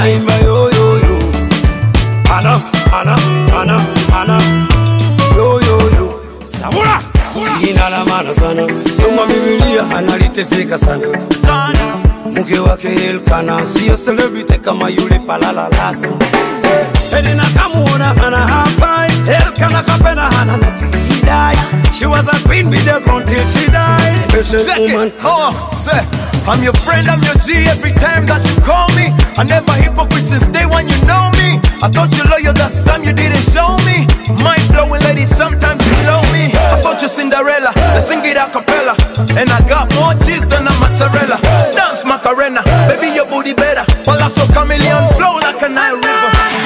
naimba yo yo yo. Hana, hana, hana, hana. Yo yo yo. Sabura, sabura. Jina la maana sana. Soma Biblia analiteseka sana. Mke wake Elkana sio celebrity kama yule palala laso. Elena kamuona hana hafai. Elkana kapenda hana natilidai. She was a queen with the crown till she died. Patient woman. Say, I'm your friend, I'm your G every time that you call me. I never hypocrite since day one, you know me. I thought you loyal, that time you didn't show me. Mind blowing lady, sometimes you know me. I thought you Cinderella, let's sing it a cappella. And I got more cheese than a mozzarella. Dance Macarena, baby your booty better. While I saw chameleon flow like a Nile River.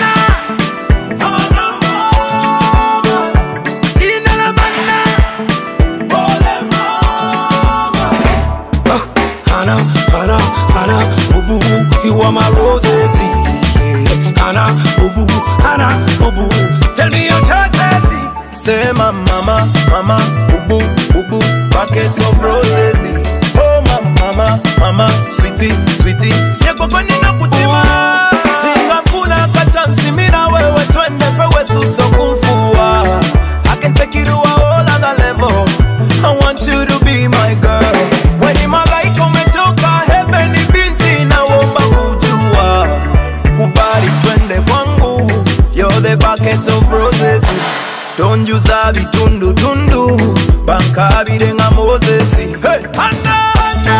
Hana, Hana, boo boo, you are my roses. Hana, boo boo, Hana, boo boo, tell me your choices. Say my mama, mama, boo boo, boo boo, packets of roses. Oh my mama, mama, sweetie, sweetie, yeko kweni na kuchima. Singa mfuna kachansi mina wewe twende pewe suso kumfua. I can take you to a whole other level. I want you to be my girl. When you malaika umetoka heaven binti na womba kujua. Kubali twende kwangu, you're the buckets of roses. Don't use a bitundu tundu, banka birenga Moses. Hey, Hana, Hana,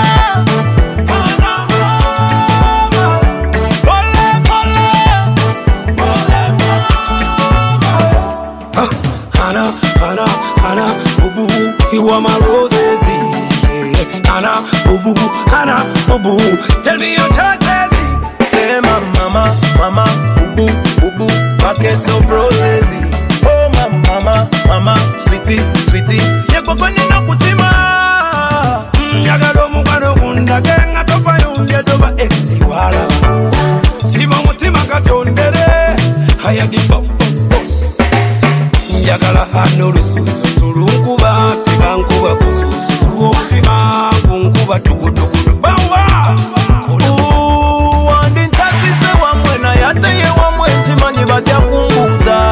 Hana, mama, pole, pole, pole, mama. Hana, Hana, Hana, boo boo, you are my roses. Hana, boo boo, Hana, boo boo, tell me your choices. Say my mama, mama, boo boo, boo boo, buckets of roses. Oh my mama, mama, sweetie, sweetie, yeko kweni na kuchima. Nyagalo mugano kunda genga tofa yunde doba exi wala. Sima mutima katondere, hayagi boss. Nyagala hano lususu surunkuba, tibankuba kususu mutima, kunkuba tugudugudu bawa. Wandi nchati se wamwe na yate ye wamwe nchimanyi bajya kunguza.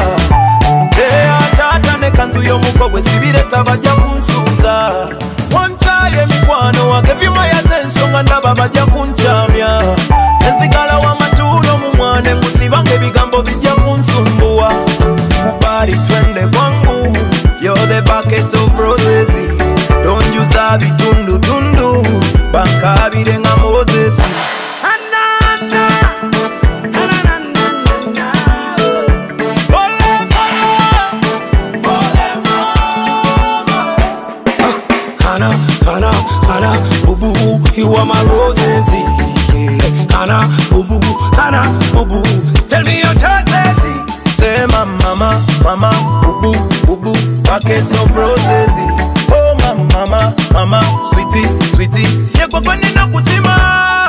Tata ne kanzu yo mukobwe sibireta bajya kunsuza. Wanchaye mikwano, I gave you my attention ngandaba bajya kunchamya. Nzigala wa matulo mumwane musibange bigambo bijya kunsumbua. Kubali twende kwangu, you're the buckets of roses. Don't use a bitundu tundu, banka birenga Moses. Hana, Hana, boo boo, you are my roses. Hana, boo boo, Hana, boo boo, tell me your choices. Say my mama, mama, boo boo, boo boo, buckets of roses. Oh my mama, mama, sweetie, sweetie, yeko kweni na kuchima.